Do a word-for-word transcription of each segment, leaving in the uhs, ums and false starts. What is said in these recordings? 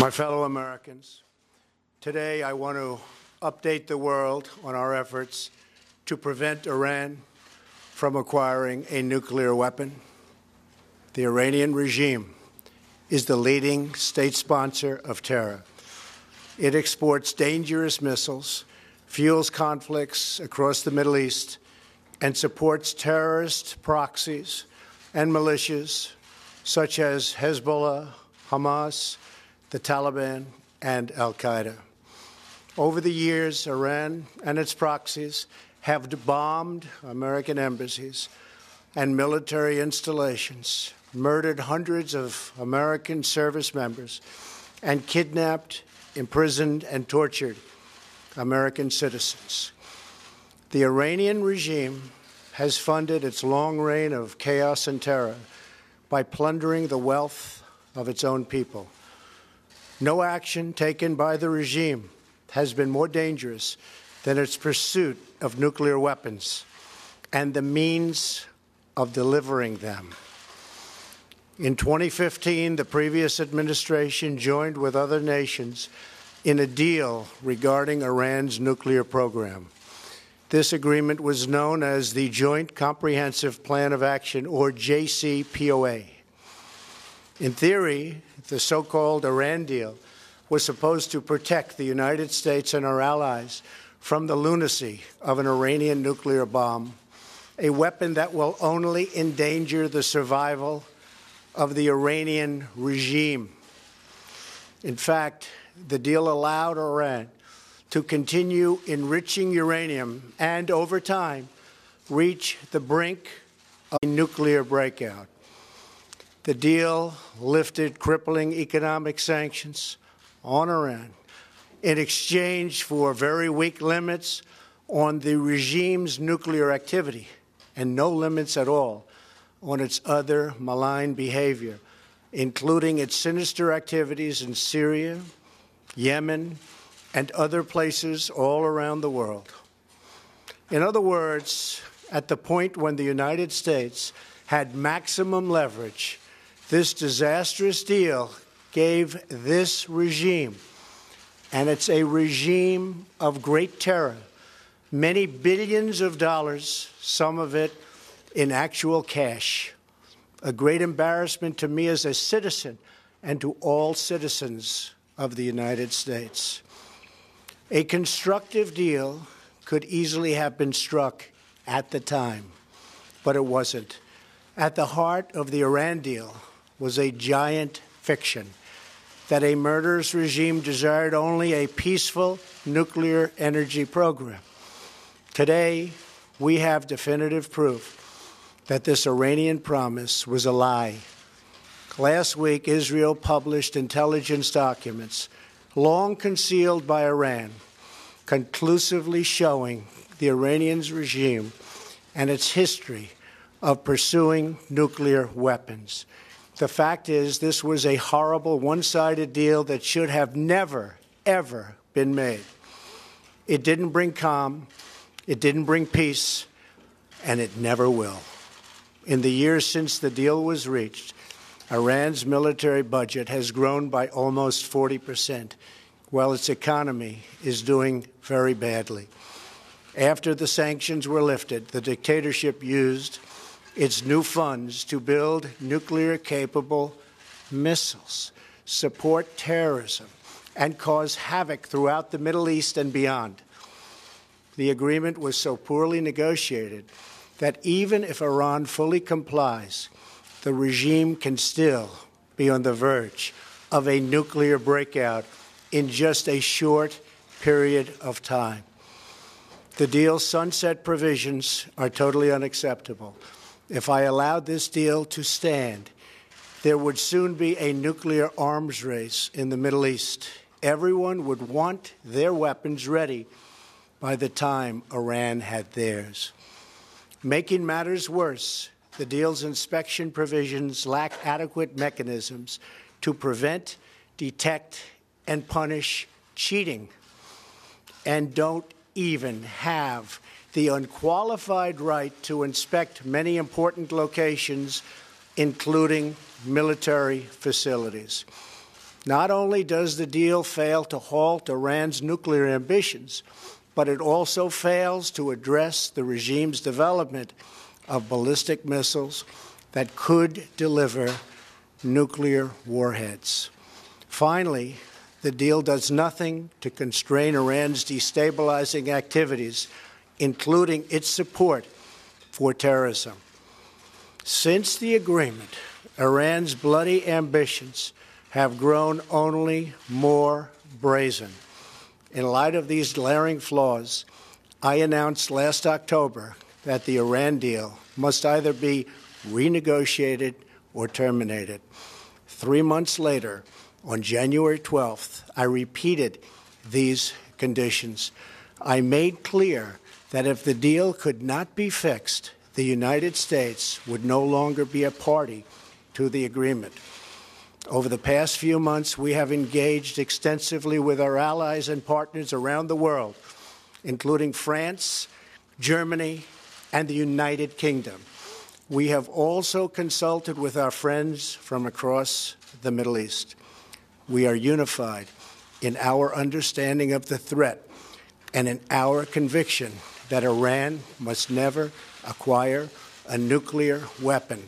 My fellow Americans, today I want to update the world on our efforts to prevent Iran from acquiring a nuclear weapon. The Iranian regime is the leading state sponsor of terror. It exports dangerous missiles, fuels conflicts across the Middle East, and supports terrorist proxies and militias such as Hezbollah, Hamas, the Taliban, and al-Qaeda. Over the years, Iran and its proxies have bombed American embassies and military installations, murdered hundreds of American service members, and kidnapped, imprisoned, and tortured American citizens. The Iranian regime has funded its long reign of chaos and terror by plundering the wealth of its own people. No action taken by the regime has been more dangerous than its pursuit of nuclear weapons and the means of delivering them. In twenty fifteen, the previous administration joined with other nations in a deal regarding Iran's nuclear program. This agreement was known as the Joint Comprehensive Plan of Action, or J C P O A. In theory, the so-called Iran deal was supposed to protect the United States and our allies from the lunacy of an Iranian nuclear bomb, a weapon that will only endanger the survival of the Iranian regime. In fact, the deal allowed Iran to continue enriching uranium and, over time, reach the brink of a nuclear breakout. The deal lifted crippling economic sanctions on Iran in exchange for very weak limits on the regime's nuclear activity and no limits at all on its other malign behavior, including its sinister activities in Syria, Yemen, and other places all around the world. In other words, at the point when the United States had maximum leverage, this disastrous deal gave this regime, and it's a regime of great terror, many billions of dollars, some of it in actual cash. A great embarrassment to me as a citizen and to all citizens of the United States. A constructive deal could easily have been struck at the time, but it wasn't. At the heart of the Iran deal was a giant fiction that a murderous regime desired only a peaceful nuclear energy program. Today, we have definitive proof that this Iranian promise was a lie. Last week, Israel published intelligence documents, long concealed by Iran, conclusively showing the Iranian regime and its history of pursuing nuclear weapons. The fact is, this was a horrible, one-sided deal that should have never, ever been made. It didn't bring calm, it didn't bring peace, and it never will. In the years since the deal was reached, Iran's military budget has grown by almost forty percent, while its economy is doing very badly. After the sanctions were lifted, the dictatorship used its new funds to build nuclear-capable missiles, support terrorism, and cause havoc throughout the Middle East and beyond. The agreement was so poorly negotiated that even if Iran fully complies, the regime can still be on the verge of a nuclear breakout in just a short period of time. The deal's sunset provisions are totally unacceptable. If I allowed this deal to stand, there would soon be a nuclear arms race in the Middle East. Everyone would want their weapons ready by the time Iran had theirs. Making matters worse, the deal's inspection provisions lack adequate mechanisms to prevent, detect, and punish cheating, and don't even have the unqualified right to inspect many important locations, including military facilities. Not only does the deal fail to halt Iran's nuclear ambitions, but it also fails to address the regime's development of ballistic missiles that could deliver nuclear warheads. Finally, the deal does nothing to constrain Iran's destabilizing activities, including its support for terrorism. Since the agreement, Iran's bloody ambitions have grown only more brazen. In light of these glaring flaws, I announced last October that the Iran deal must either be renegotiated or terminated. Three months later, on January twelfth, I repeated these conditions. I made clear that if the deal could not be fixed, the United States would no longer be a party to the agreement. Over the past few months, we have engaged extensively with our allies and partners around the world, including France, Germany, and the United Kingdom. We have also consulted with our friends from across the Middle East. We are unified in our understanding of the threat and in our conviction that Iran must never acquire a nuclear weapon.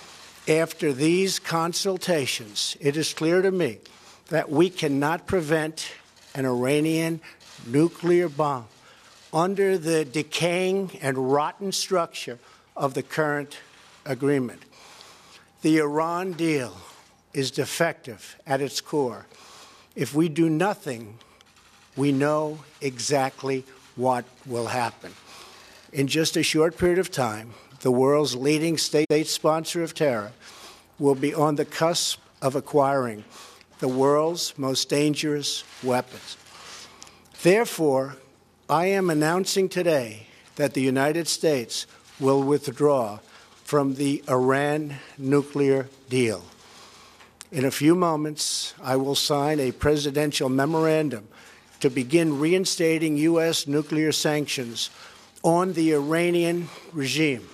After these consultations, it is clear to me that we cannot prevent an Iranian nuclear bomb under the decaying and rotten structure of the current agreement. The Iran deal is defective at its core. If we do nothing, we know exactly what will happen. In just a short period of time, the world's leading state sponsor of terror will be on the cusp of acquiring the world's most dangerous weapons. Therefore, I am announcing today that the United States will withdraw from the Iran nuclear deal. In a few moments, I will sign a presidential memorandum to begin reinstating U S nuclear sanctions on the Iranian regime.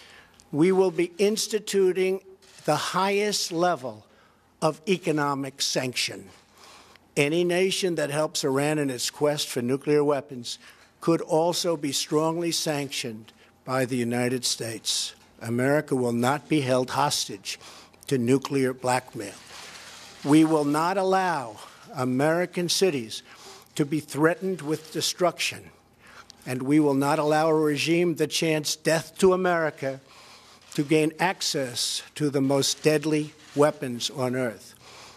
We will be instituting the highest level of economic sanction. Any nation that helps Iran in its quest for nuclear weapons could also be strongly sanctioned by the United States. America will not be held hostage to nuclear blackmail. We will not allow American cities to be threatened with destruction, and we will not allow a regime that chants death to America to gain access to the most deadly weapons on earth.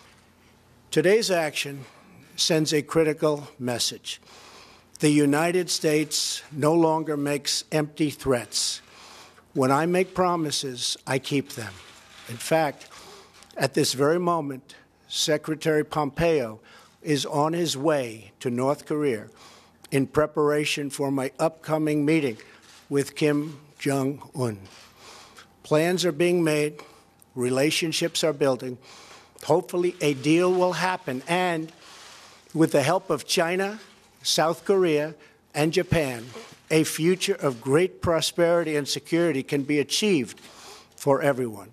Today's action sends a critical message. The United States no longer makes empty threats. When I make promises, I keep them. In fact, at this very moment, Secretary Pompeo is on his way to North Korea in preparation for my upcoming meeting with Kim Jong-un. Plans are being made, relationships are building. Hopefully a deal will happen, and with the help of China, South Korea, and Japan, a future of great prosperity and security can be achieved for everyone.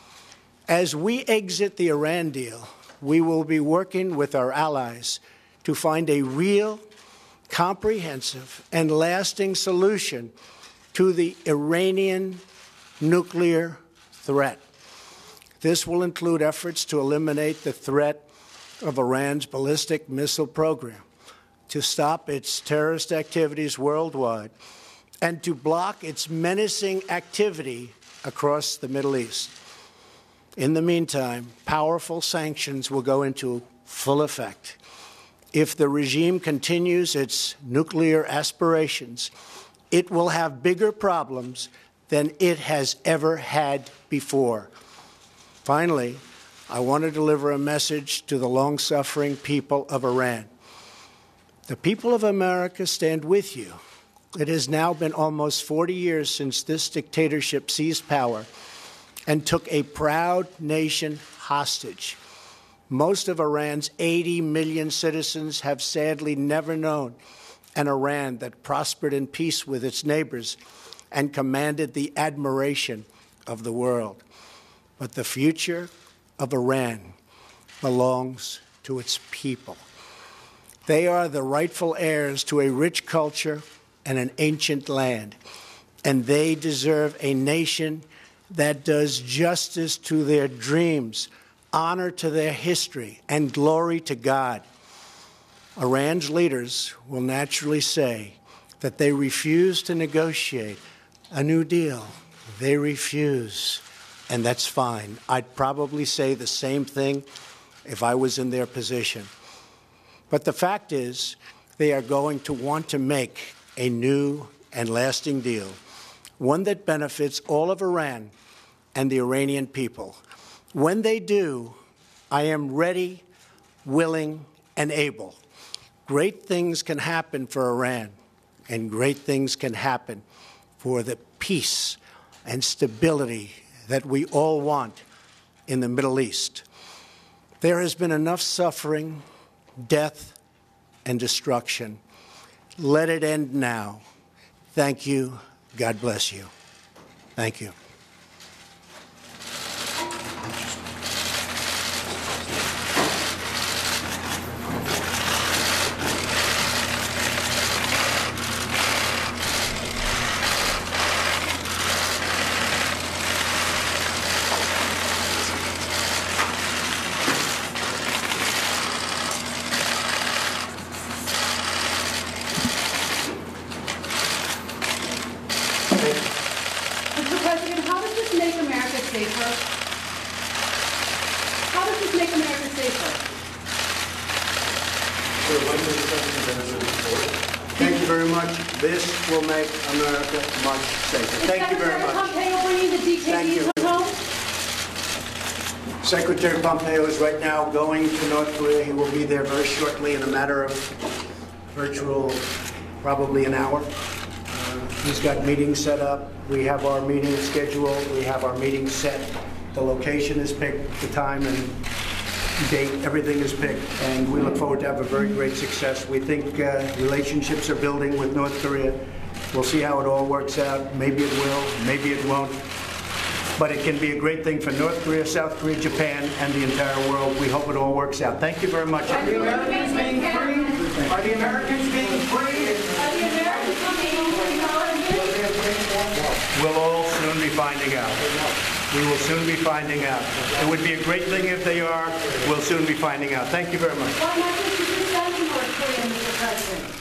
As we exit the Iran deal, we will be working with our allies to find a real, comprehensive, and lasting solution to the Iranian nuclear threat. This will include efforts to eliminate the threat of Iran's ballistic missile program, to stop its terrorist activities worldwide, and to block its menacing activity across the Middle East. In the meantime, powerful sanctions will go into full effect. If the regime continues its nuclear aspirations, it will have bigger problems than it has ever had before. Finally, I want to deliver a message to the long-suffering people of Iran. The people of America stand with you. It has now been almost forty years since this dictatorship seized power and took a proud nation hostage. Most of Iran's eighty million citizens have sadly never known an Iran that prospered in peace with its neighbors and commanded the admiration of the world. But the future of Iran belongs to its people. They are the rightful heirs to a rich culture and an ancient land, and they deserve a nation that does justice to their dreams, honor to their history, and glory to God. Iran's leaders will naturally say that they refuse to negotiate a new deal. They refuse, and that's fine. I'd probably say the same thing if I was in their position. But the fact is, they are going to want to make a new and lasting deal, one that benefits all of Iran and the Iranian people. When they do, I am ready, willing, and able. Great things can happen for Iran, and great things can happen for the peace and stability that we all want in the Middle East. There has been enough suffering, death, and destruction. Let it end now. Thank you. God bless you. Thank you. Mister President, how does this make America safer? How does this make America safer? Thank you very much. This will make America much safer. Thank you very much. Secretary Pompeo bringing the detainees home? Secretary Pompeo is right now going to North Korea. He will be there very shortly in a matter of virtual, probably an hour. Uh, he's got meetings set up. We have our meeting scheduled. We have our meeting set. The location is picked, the time and date, everything is picked, and we look forward to have a very great success. We think uh, relationships are building with North Korea. We'll see how it all works out. Maybe it will, maybe it won't. But it can be a great thing for North Korea, South Korea, Japan, and the entire world. We hope it all works out. Thank you very much. Are the Americans being free? Are the Americans being free? Are the Americans being free? We'll all soon be finding out. We will soon be finding out. It would be a great thing if they are. We'll soon be finding out. Thank you very much. Why not just send North Korea, Mister President?